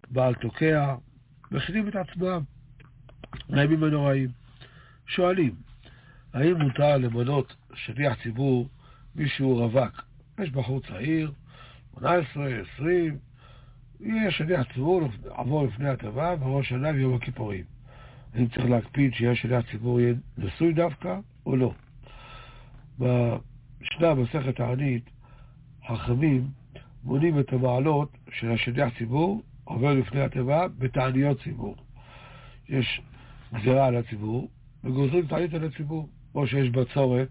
בעל תוקע, מכינים את עצמם לימים הנוראים. שואלים, האם מותר למנות שליח ציבור מישהו רווק? יש בחור צעיר, 18, 20, יהיה שליח ציבור עבור לפני הטבע בראש שנה ויום הכיפורים. האם צריך להקפיד שיהיה שליח ציבור יהיה נשוי דווקא או לא? בשנה מסכת תענית, חכמים מונים את המעלות של השליח ציבור עובר לפני הטבע בתעניות ציבור. יש גזירה על הציבור וגוזרים תענית על הציבור, או שיש בצורת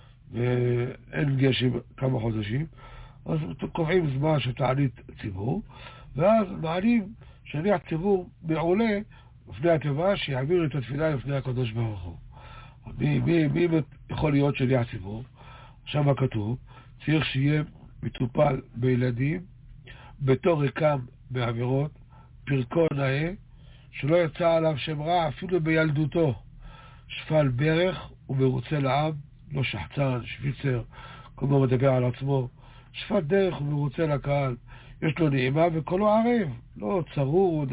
ואין גשם כמה חודשים, אז קובעים זמן של תענית ציבור, ואז מעלים שליח ציבור מעולה לפני הטבע שיעביר את התפילה לפני הקדוש ברוך הוא. מי יכול להיות שליח ציבור? שם כתוב, צריך שיהיה מטופל בילדים, בתור רקם בעבירות, פרקו נאה, שלא יצא עליו שם רע אפילו בילדותו, שפל ברך ומרוצה לעם, לא שחצן, שוויצר, כל מה מדבר על עצמו, שפל דרך ומרוצה לקהל, יש לו נעימה וקולו ערב, לא צרוד,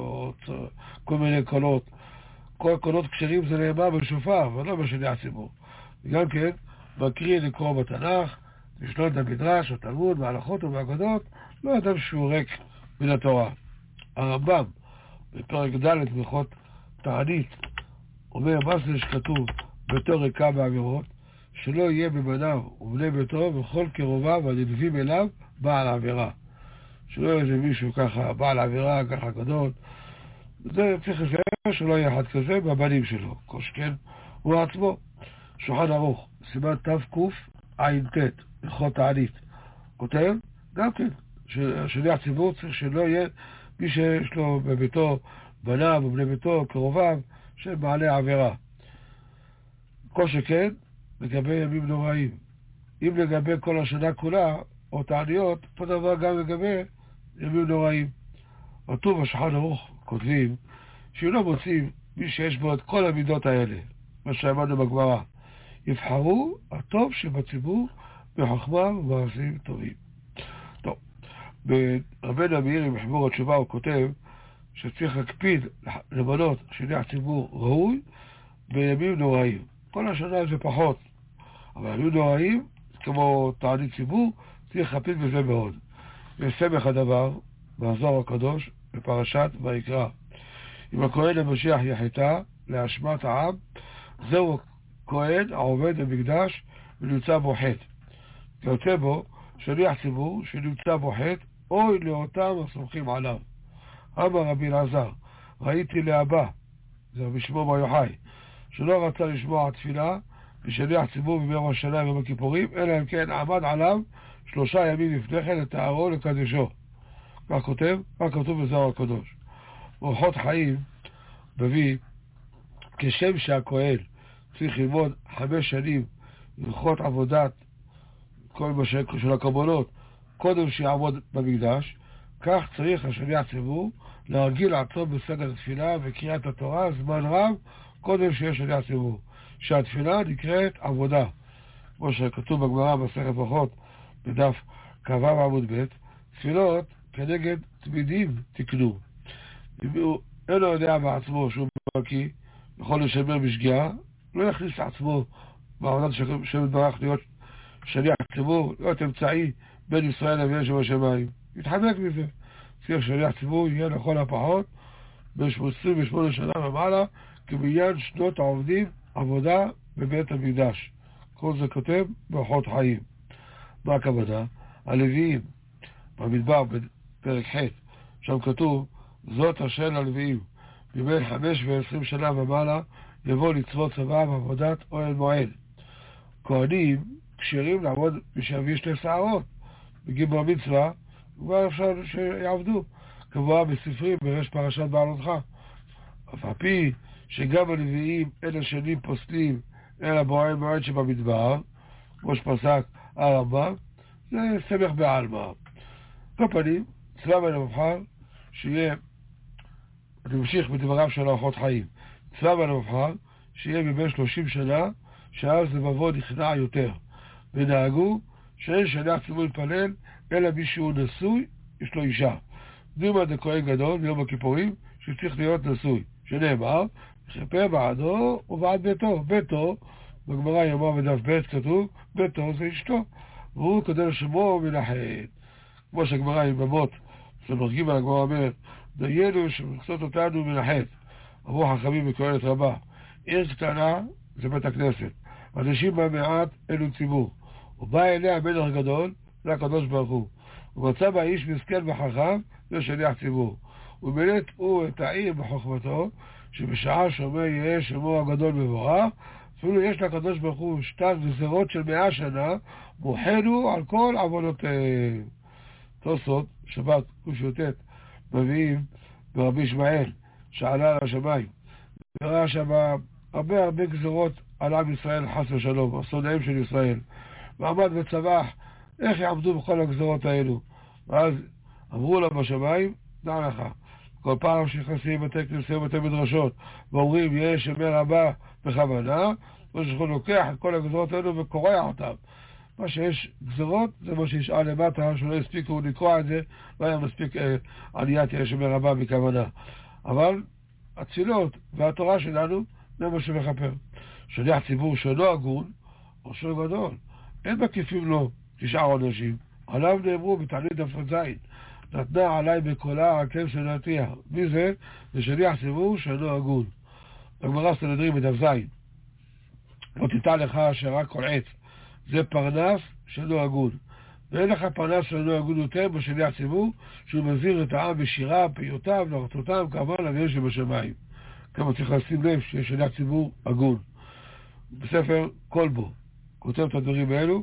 כל מיני קולות, כל קולות כשרים זה נעימה בשופר, אבל לא בשליח ציבור. וגם כן, מקריא לקרוא בתנ"ך, לשלוט במדרש, התלמוד, בהלכות ובאגדות, לא אדם שהוא ריק מן התורה. הרמב"ם, בפרק ד' בהלכות תענית, אומר מה זה שכתוב בתור ריקה בעבירות, שלא יהיה בבניו ובני ביתו וכל קרוביו הנלווים אליו בעל עבירה. שלא יהיה מישהו ככה בעל עבירה, ככה גדול. זה צריך לזה שלא יהיה אחד כזה בבנים שלו. כל שכן הוא עצמו. שולחן ערוך, סימן תקע"ט, הלכות תענית. כותב, גם כן, שליח ציבור צריך שלא יהיה מי שיש לו בביתו בניו ובני ביתו, קרוביו, של בעלי עבירה. כל שכן, לגבי ימים נוראים. אם לגבי כל השנה כולה, או תעניות, אותו דבר גם לגבי ימים נוראים. כתוב בשולחן ערוך, כותבים, שאם לא מוצאים מי שיש בו את כל המידות האלה, מה שאמרנו בגמרא, יבחרו הטוב שבציבור בחוכמה ובמעשים טובים. טוב, ברבנו מאיר מחבור התשובה הוא כותב שצריך להקפיד למנות שליח ציבור ראוי בימים נוראים. כל השנה זה פחות, אבל ימים נוראים, כמו תענית ציבור, צריך להקפיד בזה מאוד. וסמך הדבר, בזוהר הקדוש, בפרשת ויקרא. אם הכהן המשיח יחטא להאשמת העם, זהו כהן העובד במקדש ונמצא בו חטא. יוצא בו שליח ציבור שנמצא בו חטא, אוי לאותם הסומכים עליו. אמר רבי אלעזר, ראיתי לאבא, זה בשמו בר יוחאי, שלא רצה לשמוע תפילה ושליח ציבור בימי ראש השנה ויום הכיפורים, אלא אם כן עמד עליו 3 ימים לפני כן לטהרו לקדשו. כך כתוב בזוהר הקדוש. אורחות חיים מביא כשם שהכהן צריך ללמוד 5 שנים ללכות עבודת כל מה של הקורבנות קודם שיעבוד במקדש, כך צריך השליח ציבור להרגיל לעצור בסדר תפילה וקריאת התורה זמן רב קודם שיש שליח ציבור, שהתפילה נקראת עבודה, כמו שכתוב בגמרא מסכת ברכות בדף כ"ו עמוד ב', תפילות כנגד תמידים תקנו. אם הוא אינו יודע בעצמו שהוא בקיא, יכול לשמר בשגיאה, לא יכניס לעצמו בעבודת שם יתברך להיות שליח ציבור, להיות אמצעי בין ישראל לבין שבשמיים. יתחמק מזה. צריך שליח ציבור יהיה לכל הפחות ב-28 שנה ומעלה, כבעניין שנות העובדים עבודה בבית המקדש. כל זה כותב באורחות חיים. מה הכוונה? הלוויים במדבר בפרק ח', שם כתוב זאת אשר ללוויים מבין 5 ו-20 שנה ומעלה יבוא לצוות צבא בעבודת אוהל מועד. כהנים כשרים לעבוד בשביל 2 שערות בגיל בר מצווה, כבר אפשר שיעבדו קבוע בספרים בראש פרשת בעלותך. אף על פי שגם הלוויים אלה שנים פוסלים אלא באוהל מועד שבמדבר, כמו שפסק הרמב"ם, זה סמך בעלמא. כל פנים, צבא בין המבחר שיהיה, אני ממשיך בדבריו של אורחות חיים, צבא בין המבחר שיהיה מבין 30 שנה, שאז לבבו נכנע יותר, ונהגו שאין שליח ציבור להתפלל אלא מי שהוא נשוי, יש לו אישה, דימה דכהן גדול ביום הכיפורים שצריך להיות נשוי, שנאמר, יכפר בעדו ובעד ביתו. ביתו, בגמרא יאמר בדף ב' כתוב, ביתו זה אשתו, והוא קודם שמו מן החטא. כמו שהגמרא עם במות, שמרגים על הגמרא אומרת, דיינו שמכסות אותנו מן החטא. אמרו חכמים בקהלת רבה, עיר קטנה זה בית הכנסת, אנשים במעט אלו ציבור, ובא אליה המלך הגדול, זה הקדוש ברוך הוא, ומצא בה איש מסכן וחכם, זה שליח ציבור, ומילאת הוא את העיר בחוכמתו, שבשעה שאומר יהיה שמו הגדול מבורך, אפילו יש לקדוש ברוך הוא שטר גזירות של 100 שנה, מוחנו על כל עוונותיהם. תוספות, שבת ק"ט, מביאים ברבי ישמעאל, שעלה על השמיים, וראה שם הרבה גזירות על עם ישראל חס ושלום, השונאים של ישראל, ועמד וצבח איך יעמדו בכל הגזירות האלו. ואז אמרו לה בשמיים, דע לך, כל פעם שנכנסים בתי כנסים ובתי מדרשות ואומרים יש ימי רבה בכוונה, הוא לוקח את כל הגזירות האלו וקורע אותם. מה שיש גזירות זה מה שישאל למטה, שלא הספיקו לקרוע את זה, לא היה מספיק עליית יש ימי רבה בכוונה. אבל הצילות והתורה שלנו זה מה שמחפר. שליח ציבור שאינו הגון, ראשו גדול, אין מקיפים לו 9 עונשים, עליו נאמרו בתענית דף ז, נתנה עליי בקולה עקב שנתיה. מי זה? זה שליח ציבור שאינו הגון. בגמרא סנהדרין בדף ז, לא תיתן לך שרק כל עץ, זה פרנס שאינו הגון, ואין לך פרנס שאינו הגון יותר בשליח ציבור, שהוא מזהיר את העם בשירה, פיוטיו, נרצותם, כמובן אבינו שבשמיים. כמה צריך לשים לב שיש שליח ציבור הגון. בספר כלבו כותב את הדברים האלו,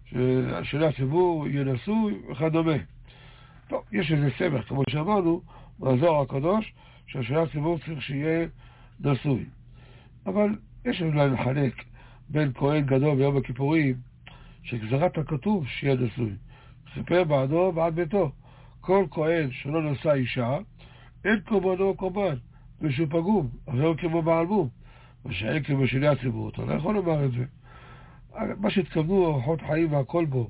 ששליח ציבור יהיה נשוי וכדומה. טוב, יש איזה סמך, כמו שאמרנו, בזוהר הקדוש, שהשליח ציבור צריך שיהיה נשוי. אבל יש אולי לחלק בין כהן גדול ביום הכיפורים, שגזרת הכתוב שיהיה נשוי. יכפר בעדו בעד ביתו. כל כהן שלא נשא אישה, אין קורבנו קורבן, ושהוא פגום, אבל הוא כמו בעל מום. ושאין כמו שליח ציבור, אתה לא יכול לומר את זה. מה שהתכוונו אורחות חיים והכל בו,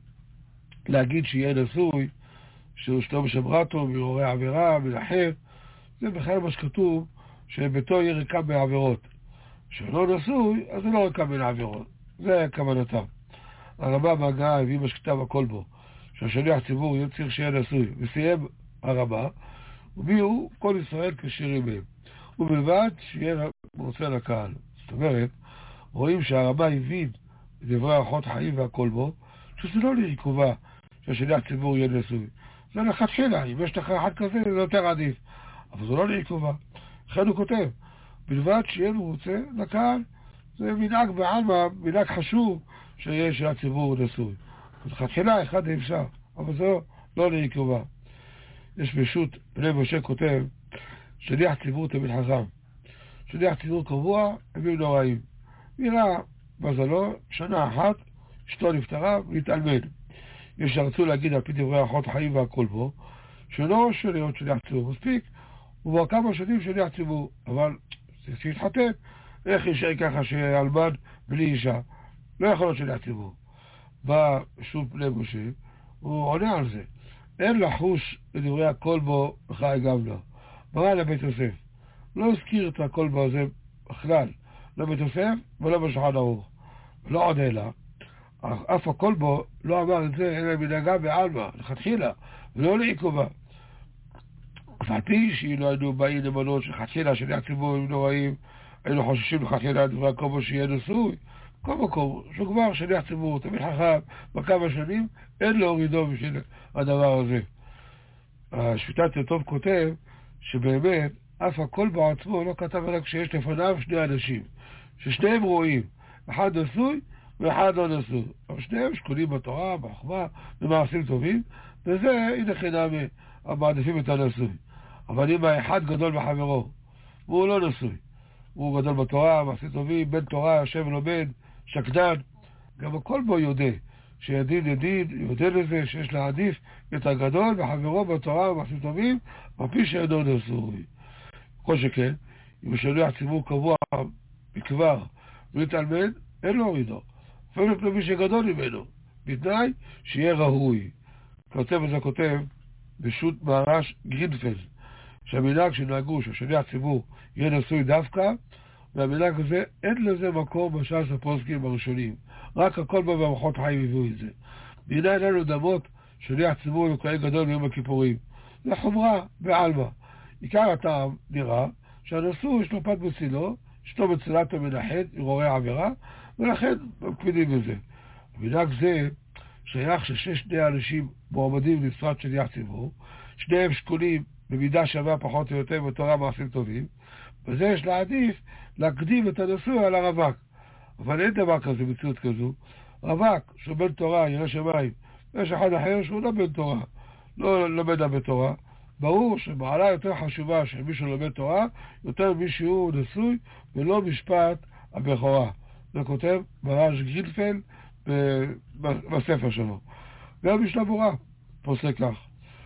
להגיד שיהיה נשוי, שהוא שתום שמרתו, מעוררי עבירה, מנחם, זה בכלל מה שכתוב, שביתו יהיה ריקה בעבירות. שלא נשוי, אז זה לא ריקה בין העבירות. זה כוונתם. הרמב"ם בהגהה הביא מה שכתב הכל בו, שהשליח ציבור יהיה צריך שיהיה נשוי, וסיים הרמב"ם, וביאו כל ישראל כשירים מהם. ובלבד שיהיה מרצה לקהל. זאת אומרת, רואים שהרמב"ם הבין דברי אורחות חיים והכל בו, שזה לא לעיכובה שהשליח ציבור יהיה נשוי. זה לכתחילה, אם יש לך אחד כזה זה יותר עדיף. אבל זה לא לעיכובה. לכן הוא כותב, בלבד שיהיה מרצה לקהל, זה מנהג בעלמא, מנהג חשוב שיהיה שליח ציבור נשוי. לכתחילה אחד אפשר, אבל זה לא לעיכובה. יש בשו"ת בני משה כותב, שליח ציבור תמיד חכם. שליח ציבור קבוע, ימים נוראים. נראה מזלו, שנה אחת, אשתו נפטרה והתאלמן. יש שרצו להגיד על פי דברי אורחות חיים והכל בו, שלא להיות שליח ציבור מספיק, ובו כמה שנים שליח ציבור, אבל זה שהתחתן, איך יישאר ככה שאלמן בלי אישה? לא יכול להיות שליח ציבור. בא שוב בני משה, הוא עונה על זה. אין לחוש לדברי הכל בו בחי גמלה. ברא לבית יוסף. לא הזכיר את הכל בו הזה בכלל. לא בית יוסף ולא בשולחן ערוך. לא עוד אלא. אף הכל בו לא אמר את זה אלא מנהגה בעלמא, לכתחילה, ולא לעיכובה. אף על פי שאילו היינו באים למנות שכתחילה שליח ציבור הם נוראים, היינו חוששים לכתחילה דברי הכל בו שיהיה נשוי. כל מקום, שהוא כבר שליח ציבור, תמיד חכם, בכמה שנים, אין להורידו בשביל הדבר הזה. השפיטת יתום כותב שבאמת אף הכל בעצמו לא כתב רק כשיש לפניו 2 אנשים, ששניהם רואים, אחד נשוי ואחד לא נשוי, אבל שניהם שקולים בתורה, בחוכמה, במעשים טובים, וזה הנה חינם המעדיפים את הנשוי. אבל אם האחד גדול בחברו, והוא לא נשוי, הוא גדול בתורה, מעשים טובים, בן תורה, יושב ולומד, שקדן, גם הכל בו יודע, שידין יודע לזה שיש להעדיף את הגדול בחברו בתורה ומעשים טובים, בפי שאינו נשוי. כל שכן, אם השליח ציבור קבוע מכבר ולהתאלמן, אין לו הורידו. אפילו לפני מי שגדול ממנו, בתנאי שיהיה ראוי. כותב את זה כותב בשו"ת מהר"ש גרינפלד, שהמנהג שנהגו ששליח ציבור יהיה נשוי דווקא, והמנהג הזה אין לזה מקום בש"ס הפוסקים הראשונים, רק הכל במערכות חיים הביאו את זה. בעיניי לנו דמות שליח ציבור לכהן גדול ביום הכיפורים, זה חומרה בעלמא. עיקר הטעם נראה שהנשוי יש לו פת בצילו, אשתו בצילתו מנחת, ערעורי עבירה, ולכן מקפידים בזה. המנהג זה שייך ששני אנשים מועמדים למשרת שליח ציבור, שניהם שקולים במידה שווה פחות או יותר בתורה מעשים טובים, וזה יש להעדיף להקדים את הנשוי על הרווק. אבל אין דבר כזה, מציאות כזו. רווק שהוא בן תורה, ירא שמיים, יש אחד אחר שהוא לא בן תורה, לא לומד בתורה. ברור שמעלה יותר חשובה של מישהו לומד תורה, יותר מישהו נשוי ולא משפט הבכורה. זה כותב מהר"ש גרינפלד בספר שלו. גם משנה ברורה פוסק כך.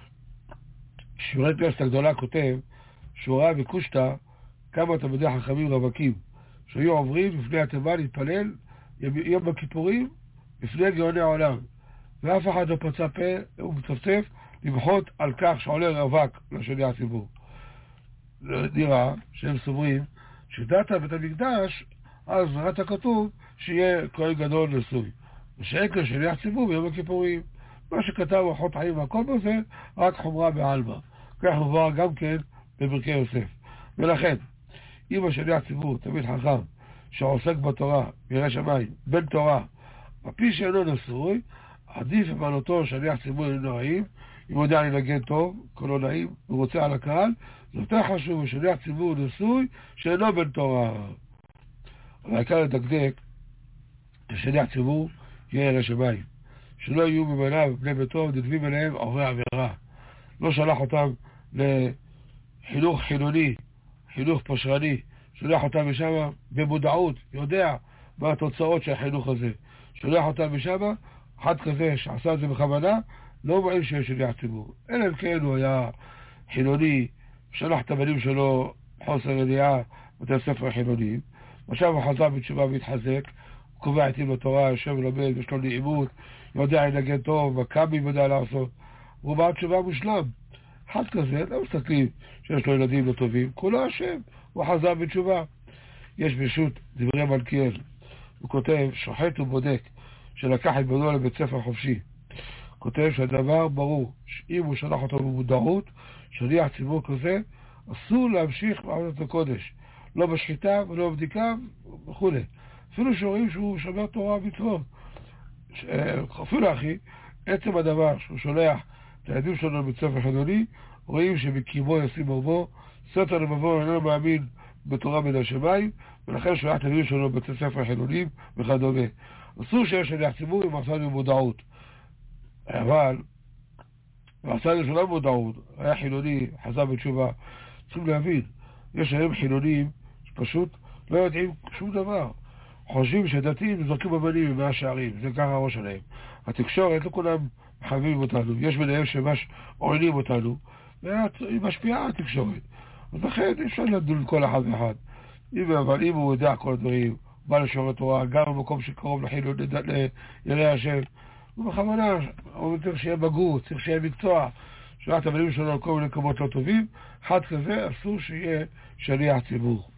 שיעורי כנסת הגדולה כותב שהוא ראה בקושטא כמה תלמידי חכמים רווקים שהיו עוברים לפני התיבה להתפלל יום בכיפורים לפני גאוני העולם, ואף אחד לא פצה פה ומצפצף למחות על כך שעולה רווק לשליח ציבור. נראה שהם סוברים שדעת בית המקדש אז נראה הכתוב שיהיה כהן גדול נשוי, ושאין כשליח ציבור ביום הכיפורים. מה שכתב אורחות חיים והכל בזה רק חומרה בעלמא. כך מובהר גם כן בברכי יוסף. ולכן אם השליח ציבור תמיד חכם שעוסק בתורה, ירא שמיים, בן תורה, בפי שאינו נשוי, עדיף במעלתו שליח ציבור אינו נעים, אם הוא יודע לנגן טוב, קולו נעים, הוא רוצה על הקהל, זה יותר חשוב שליח ציבור נשוי שאינו בן תורה. אבל העיקר לדקדק ששליח ציבור יהיה ירא שמיים, שלא יהיו מבניו בני ביתו נדבים אליהם עוברי עבירה. לא שלח אותם לחינוך חילוני, חינוך פשרני, שולח אותם משם במודעות, יודע מה התוצאות של החינוך הזה, שולח אותם משם. אחד כזה שעשה את זה בכוונה לא מעין שיש שליח ציבור, אלא אם כן הוא היה חילוני, שלח את הבנים שלו חוסר ידיעה בתי ספר חילוניים, עכשיו הוא חזר בתשובה והתחזק, הוא קובע עתים לתורה, יושב ולומד, יש לו נעימות, יודע לנגן טוב, מכבים יודע לעשות, הוא בא תשובה מושלם. אחד כזה, לא מסתכלים שיש לו ילדים לא טובים, כולו השם, הוא חזר בתשובה. יש בשו"ת דברי מלכיאל, הוא כותב, שוחט ובודק, שלקח את בנו לבית ספר חופשי. כותב שהדבר ברור, שאם הוא שלח אותו במודעות, שליח ציבור כזה, אסור להמשיך בעבודת הקודש, לא בשחיטה ולא בבדיקה וכו'. אפילו שרואים שהוא שומר תורה ומצוות. אפילו אחי, עצם הדבר שהוא שולח את הילדים שלנו לבית ספר חילוני, רואים שבקימו ישים מרבו, סתר לבבו אינו מאמין בתורה מן השמיים, ולכן שולח את הילדים שלנו לבית ספר חילוניים וכדומה. אסור שיש שליח ציבור עם עשה במודעות. אבל עשה לי שלא במודעות, היה חילוני, חזר בתשובה. צריכים להבין, יש היום חילונים שפשוט לא יודעים שום דבר. חושבים שדתיים זורקים בבנים ממאה שערים, זה ככה הראש שלהם. התקשורת, לא כולם מחייבים אותנו, יש ביניהם שמש עוינים אותנו, והיא משפיעה על התקשורת. אז לכן אפשר לדון כל אחד ואחד. אבל אם הוא יודע כל הדברים, בא לשיעורי תורה, גם במקום שקרוב לחילון לירא השם, הוא בכוונה, הוא צריך שיהיה בגרות, צריך שיהיה מקצוע, שולח את הבנים שלו על כל מיני מקומות לא טובים, אחד כזה אסור שיהיה שליח ציבור.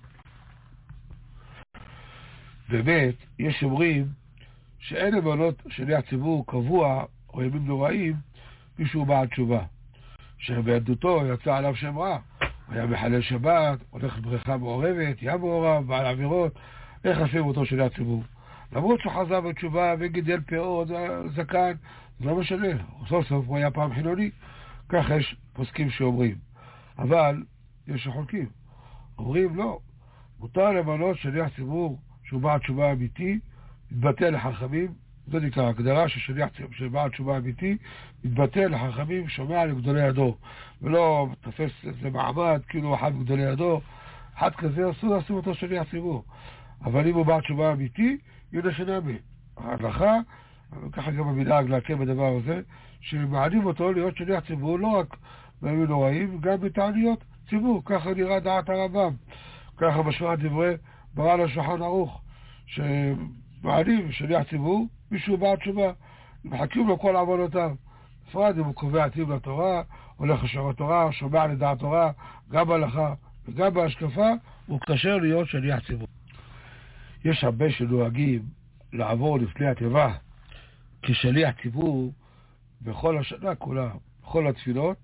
באמת, יש אומרים שאין למנות שליח ציבור קבוע או ימים נוראים מישהו בעל תשובה, שבעדותו יצא עליו שם רע, היה מחלל שבת, הולך לבריכה מעורבת, ים מעורב, בעל עבירות, איך עושים אותו שליח ציבור? למרות שהוא חזר בתשובה וגידל פאות, זקן, זה לא משנה, סוף סוף הוא היה פעם חילוני, כך יש פוסקים שאומרים. אבל יש שחולקים, אומרים לא, מותר למנות שליח ציבור שהוא בעל תשובה אמיתי, מתבטא לחכמים, זו נקרא הגדרה של בעל תשובה אמיתי, מתבטא לחכמים, שומע לגדולי הדור, ולא תופס איזה מעמד, כאילו אחד מגדולי הדור, אחד כזה אסור לשים אותו שליח ציבור. אבל אם הוא בעל תשובה אמיתי, יהודה שנאמי. ההלכה, ככה גם המנהג להקם בדבר הזה, שמענים אותו להיות שליח ציבור, לא רק בימים נוראים, גם בתעניות ציבור, ככה נראה דעת הרמב"ם. ככה משמע דברי מרן השולחן ערוך, שמענים שליח ציבור, מישהו בעל תשובה, מחכים לו כל עוונותיו. בפרט אם הוא קובע עתיב לתורה, הולך לשער התורה, שומע לדעת תורה, גם בהלכה וגם בהשקפה, הוא כשר להיות שליח ציבור. יש הרבה שנוהגים לעבור לפני התיבה כשליח ציבור בכל השנה כולה, בכל התפילות,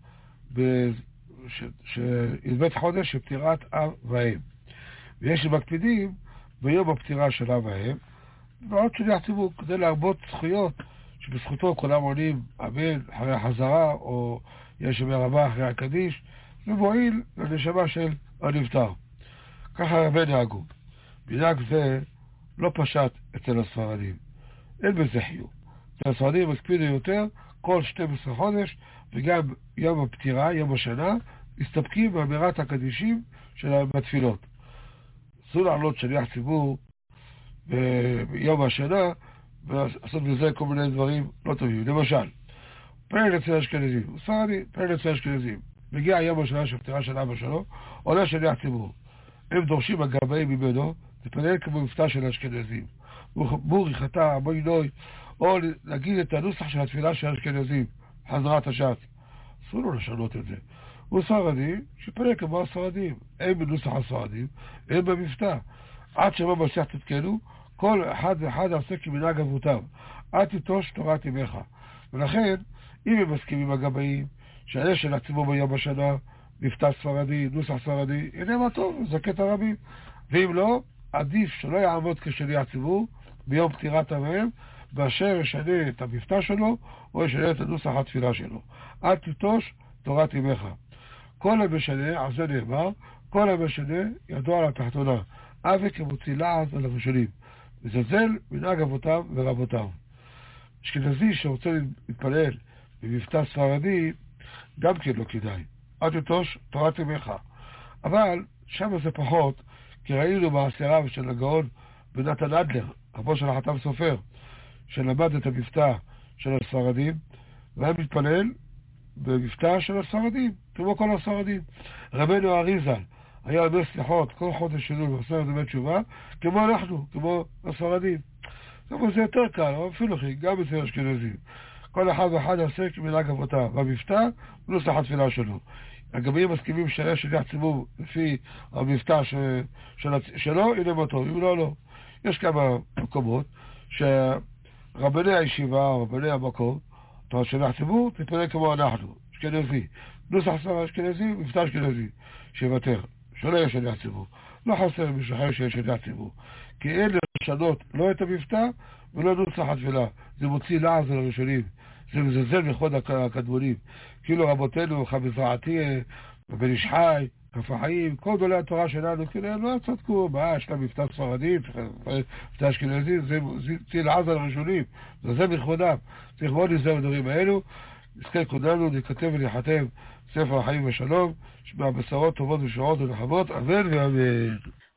שי"ב חודש של פטירת אב ואם. ויש שמקפידים ביום הפטירה של אב ואם, ועוד שליח ציבור כדי להרבות זכויות שבזכותו כולם עונים אמן אחרי החזרה, או יש אמר רבה אחרי הקדיש, ומועיל לנשמה של הנפטר. ככה הרבה נהגו. מנהג זה לא פשט אצל הספרדים. אין בזה חיוב. אצל הספרדים מקפידו יותר כל 12 חודש, וגם יום הפטירה, יום השנה, מסתפקים באמירת הקדישים שלהם בתפילות. אסור לעלות שליח ציבור ביום השנה, ולעשות בזה כל מיני דברים לא טובים. למשל, פרק אצל האשכנזים, הוא ספרדי, פרק אצל האשכנזים. מגיע יום השנה של פטירה של אבא שלו, עולה שליח ציבור. הם דורשים הגבאים ממנו, תתפלל כמו מפתח של האשכנזים. בורי, חטא, בואי נוי, או להגיד את הנוסח של התפילה של האשכנזים, חזרת השעת. אסור לו לשנות את זה. הוא ספרדי, שפלל כמו הספרדים. הם בנוסח הספרדים, הם במפתח. עד שבא משיח תתקנו, כל אחד ואחד עושה כמנהג אבותיו. אל תיטוש תורת אמך. ולכן, אם הם מסכימים הגבאים, שהעלה של הציבור ביום השנה, מפתח ספרדי, נוסח ספרדי, הנה מה טוב, זה קטע רבים. ואם לא, עדיף שלא יעמוד כשליח ציבור ביום פטירת אביהם, באשר ישנה את המפתח שלו, או ישנה את הנוסח התפילה שלו. אל תיטוש תורת אמך. כל המשנה, על זה נאמר, כל המשנה ידוע על התחתונה. אבי כמוציא לעז על הראשונים. מזלזל מנהג אבותיו ורבותיו. אשכנזי שרוצה להתפלל במפתח ספרדי, גם כן לא כדאי. אל תיטוש תורת אמך. אבל שם זה פחות, כי ראינו בעשרה של הגאון בנתן אדלר, רבו של החתם סופר, שלמד את המפתח של הספרדים, והיה מתפלל במפתח של הספרדים, כמו כל הספרדים. רבנו אריזל היה אומר סליחות כל חודש שלו ועושה דמי תשובה, כמו אנחנו, כמו הספרדים. אבל זה יותר קל, אבל אפילו אחי, גם אצל אשכנזים. כל אחד ואחד עושה כמנהג אבותיו, במפתח ונוסח התפילה שלו. הגבאים מסכימים שהיה שליח ציבור לפי המפתח שלו, הנה מה טוב, אם לא, לא. יש כמה מקומות שרבני הישיבה או רבני המקום, אתה שליח ציבור, תתפלל כמו אנחנו, אשכנזי. נוסח אשכנזי, מפתח אשכנזי, שיוותר, שלא יהיה שליח ציבור. לא חסר מישהו אחר שיש שליח ציבור. כי אין לשנות לא את המפתח ולא נוסח התפילה. זה מוציא לעז על הראשונים. זה מזלזל מכבוד הקדמונים. כאילו רבותינו, חמזרעתי, בן איש חי, כף החיים, כל גדולי התורה שלנו, כאילו הם לא צדקו, יש להם מפתח ספרדי, מפתח אשכנזי, זה מוציא לעז על הראשונים. זה מכבודם. צריך מאוד להיזהר בדברים האלו. נזכה כולנו, נכתב ונחתם ספר החיים ושלום, שבבשורות טובות ושורות ונחמות, אמן ואמן.